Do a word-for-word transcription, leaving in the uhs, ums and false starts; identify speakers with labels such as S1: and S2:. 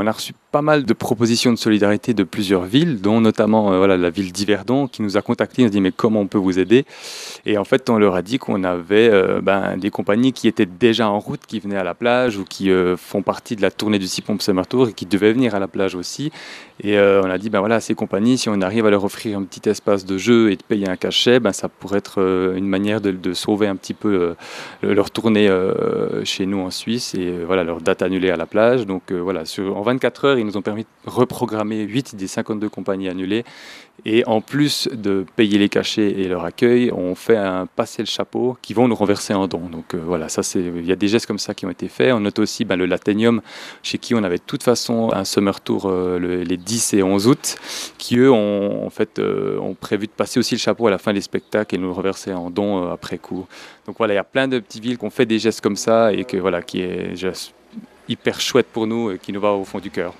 S1: a reçu pas mal de propositions de solidarité de plusieurs villes, dont notamment euh, voilà, la ville d'Yverdon qui nous a contactés, nous a dit mais comment on peut vous aider? Et en fait on leur a dit qu'on avait euh, ben, des compagnies qui étaient déjà en route, qui venaient à la plage ou qui euh, font partie de la tournée du Six Pompes Summer Tour et qui devaient venir à la plage aussi. Et euh, on a dit ben voilà, ces compagnies, si on arrive à leur offrir un petit espace de jeu et de payer un cachet, ben, ça pourrait être euh, une manière de, de sauver un petit peu euh, leur tournée euh, chez nous en Suisse et euh, voilà, leur date annulée à la plage. Donc euh, voilà, sur, en vingt-quatre heures, ils nous ont permis de reprogrammer huit des cinquante-deux compagnies annulées. Et en plus de payer les cachets et leur accueil, on fait un passer le chapeau qui vont nous renverser en don. Donc euh, voilà, ça c'est, il y a des gestes comme ça qui ont été faits. On note aussi ben, le Latenium, chez qui on avait de toute façon un summer tour euh, le, les dix et onze août, qui eux ont, en fait, euh, ont prévu de passer aussi le chapeau à la fin des spectacles et nous le reverser en don euh, après coup. Donc voilà, il y a plein de petites villes qui ont fait des gestes comme ça et que voilà, qui est juste hyper chouette pour nous et qui nous va au fond du cœur.